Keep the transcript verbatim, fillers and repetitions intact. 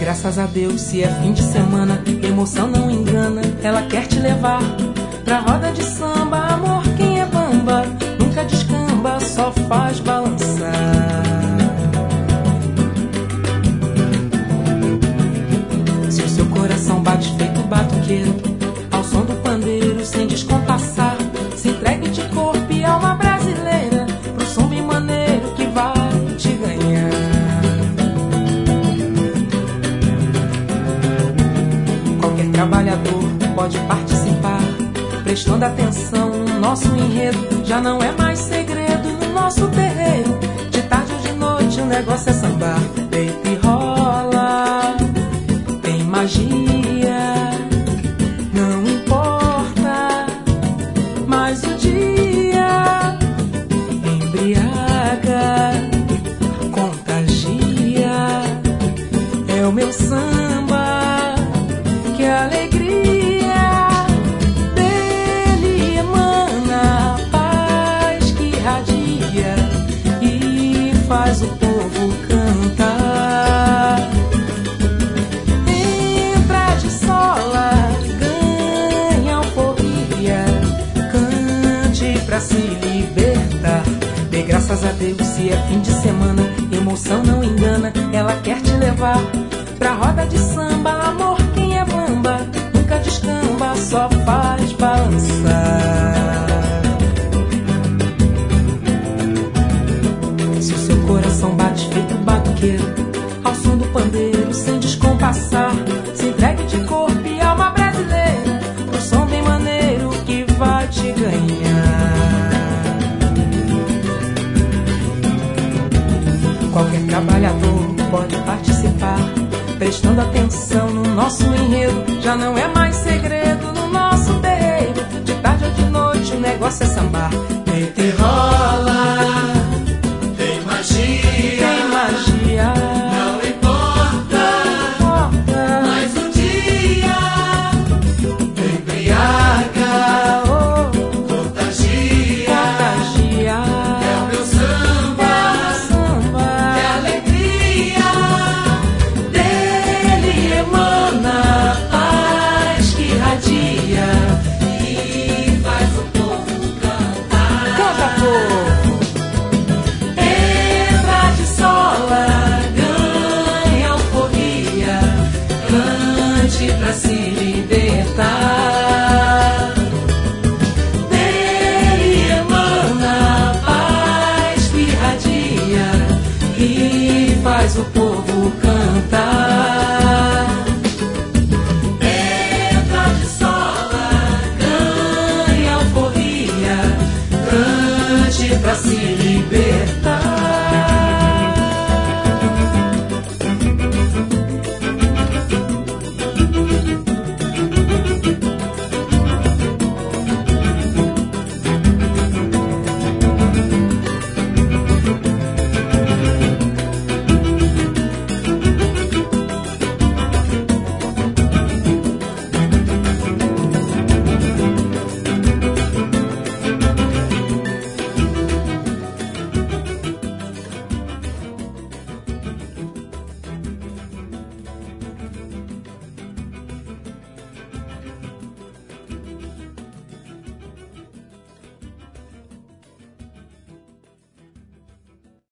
graças a Deus, se é fim de semana, emoção não engana, ela quer te levar pra roda de samba. Amor, quem é bamba, nunca descamba, só faz balançar. Se o seu coração bate feito batuqueiro, ao som do pandeiro, sem descompassar, se entregue de corpo e alma brasileira pro som bem maneiro que vai te ganhar. Qualquer trabalhador pode participar, prestando atenção no nosso enredo. Já não é mais segredo no nosso terreiro, de tarde ou de noite o negócio é sambar. Deita e rola, tem magia, não importa mais o dia, embriaga, contagia, é o meu samba, que alegria dele emana, paz que irradia e faz o povo cantar. Entra de sola, ganha alforria, cante pra se libertar. Dê graças a Deus, se é fim de semana, emoção não engana, ela quer te levar pra roda de samba. Amor, quem é bamba, nunca descamba, só faz balançar. Se o seu coração bate feito batuqueiro, ao som do pandeiro, sem descompassar, se entregue de corpo e alma brasileira pro som bem maneiro que vai te ganhar. Qualquer trabalhador pode participar, prestando atenção no nosso enredo. Já não é mais segredo no nosso terreiro, de tarde ou de noite o negócio é sambar. Deita e rola, Tem magia,